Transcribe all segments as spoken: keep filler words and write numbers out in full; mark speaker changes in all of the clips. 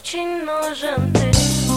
Speaker 1: очень нужен ты.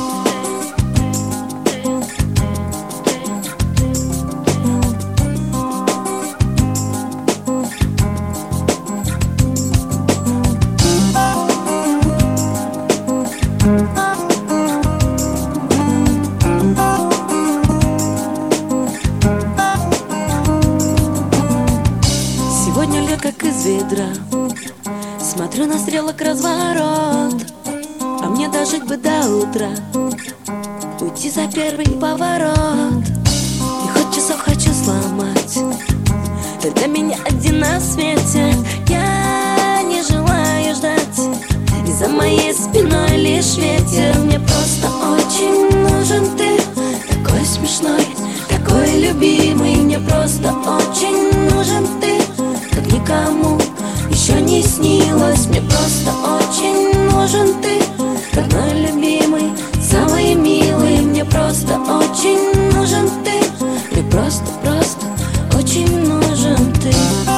Speaker 2: Сегодня льет как из ведра, смотрю на стрелок разворот, а мне дожить бы до утра, уйти за первый поворот. И хоть часов хочу сломать, ты для меня один на свете. Я не желаю ждать, и за моей спиной лишь ветер. Мне просто очень нужен ты, такой смешной, такой любимый. Мне просто очень нужен ты, как никому еще не снилось. Мне просто очень нужен ты, родной, любимый, самый милый. Мне просто очень нужен ты, мне просто, просто очень нужен ты.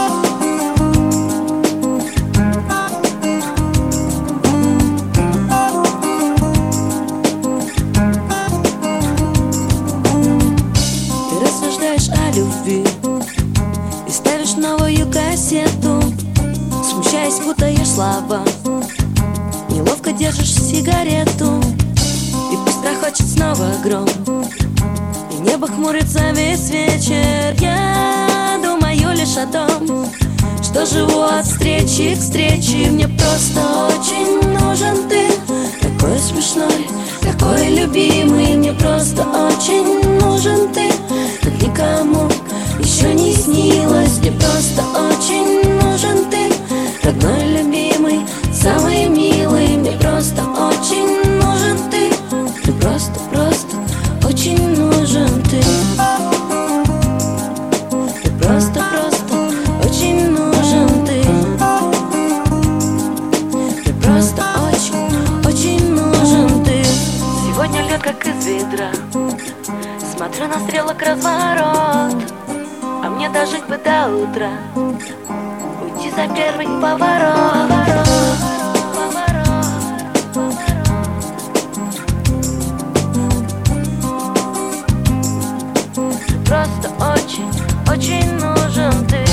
Speaker 2: Ты рассуждаешь о любви и ставишь новую кассету, смущаясь, путаешь слова, неловко держишь сигарету. И пусть проходит снова гром, и небо хмурится весь вечер. Я думаю лишь о том, что живу от встречи к встрече. Мне просто очень нужен ты, такой смешной, такой любимый. Мне просто очень нужен ты, как никому еще не снилось. Мне просто очень нужен ты, родной, любимый, самый милый. Мне просто очень нужен ты, ты просто, просто очень нужен ты. Ты просто, просто очень нужен ты. Ты просто очень, очень нужен ты. Сегодня льет как из ведра, смотрю на стрелок разворот, а мне дожить бы до утра, уйти за первый поворот. Просто очень, очень нужен ты.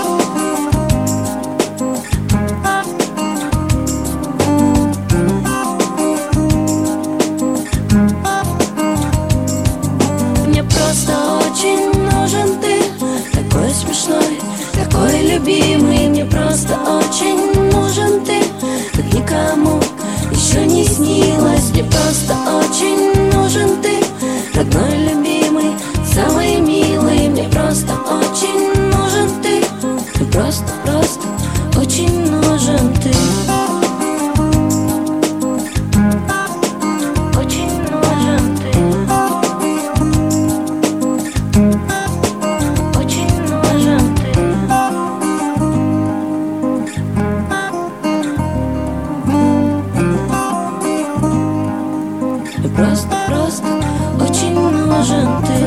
Speaker 2: Мне просто очень нужен ты, такой смешной, такой любимый. Мне просто очень нужен ты, как никому еще не снилось. Мне просто очень нужен ты, родной, любимый, самый милый. Мне просто очень нужен ты, ты просто, просто очень нужен ты. Очень нужен ты. Очень нужен ты. Ты просто, просто очень нужен ты.